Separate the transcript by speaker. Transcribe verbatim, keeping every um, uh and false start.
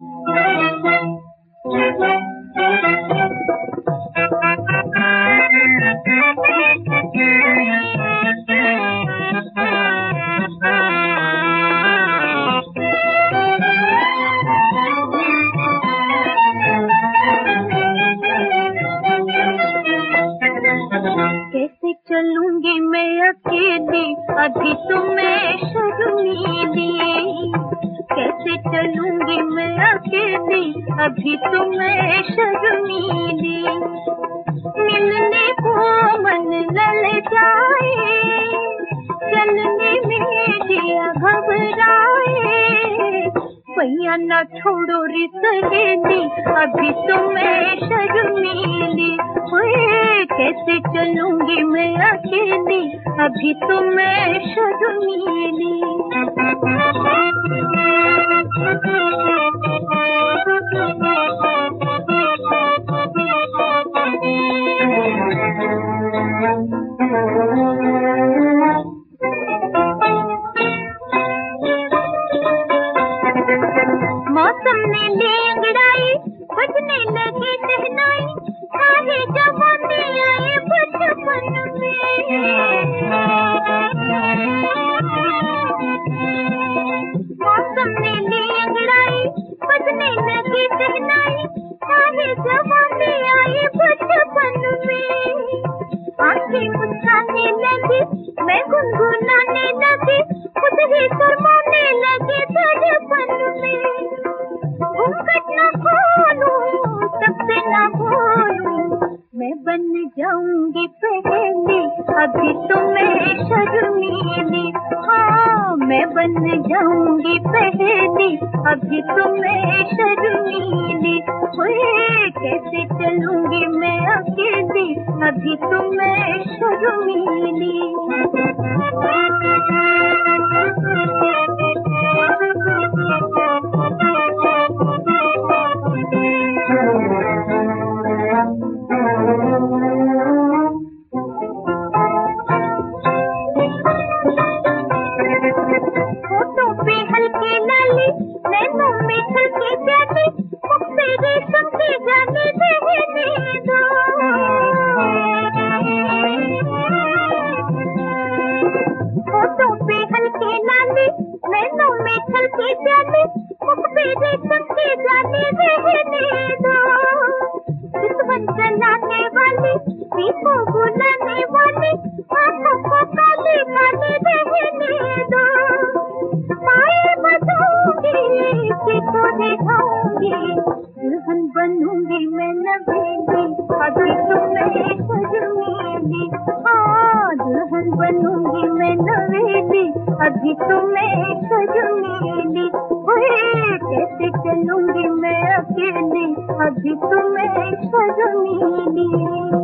Speaker 1: कैसे चलूंगी मैं अकेली, अभी तो मैं शर्मीली। कैसे चलूंगी मैं अकेली, अभी तो मैं शर्मीली। मिलने को मन ललचाए, चलने में दिया घबराए। भैया ना छोड़ो रे सहेली, अभी तो मैं शर्मीली। कैसे चलूंगी मैं अकेली, अभी तो मैं शर्मीली। मौसम ने ले अंगड़ाई, बजने लगी शहनाई। सारे जवानी आए बचपन में। मौसम ने ले अंगड़ाई, बजने लगी शहनाई। सारे जवानी आए बचपन में। आंखें मुस्कुराने लगी, मैं गुनगुनाने लगी। खुद ही शर्माने लगी दर्पण में। घूंघट न खोलूं, सबसे न बोलूं, मैं बन जाऊंगी पहेली, अभी तो मैं शर्मीली। हाँ, मैं बन जाऊंगी पहेली, अभी तो मैं शर्मीली। कैसे चलूंगी मैं अकेली, अभी तो मैं शर्मीली। होठों पे हल्की लाली, नैनों में हल्की प्याली। मुख पे रेशम की जाली रहने दो। होठों पे हल्की लाली, नैनों में हल्की प्याली। मुख पे रेशम की जाली रहने दो। चितवन जलाने वाली, दीपों बुलाने वाली। हाथों को काली काली रहने दो। पाए बजाऊंगी, सीखो दिखाऊंगी। दुल्हन बनूंगी मैं नवेली, अभी तो मैं शर्मीली। हाँ, दुल्हन बनूंगी मैं नवेली, अभी तो मैं शर्मीली। कैसे चलूंगी मैं अकेली, अभी तो मैं शर्मीली।